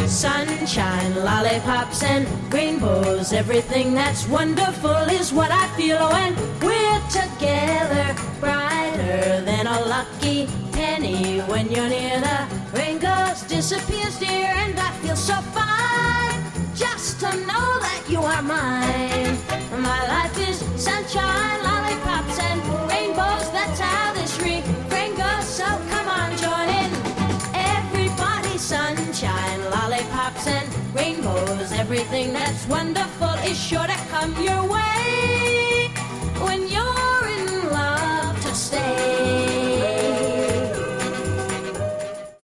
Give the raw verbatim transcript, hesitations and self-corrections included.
Sunshine, lollipops, and rainbows. Everything that's wonderful is what I feel when we're together. Brighter than a lucky penny when you're near. The rain goes, disappears, dear, and I feel so fine just to know that you are mine. My life is sunshine, lollipops, and rainbows. That's how this refrain goes. So come on, join in. Everybody, sunshine, lollipops, and rainbows. Everything that's wonderful is sure to come your way.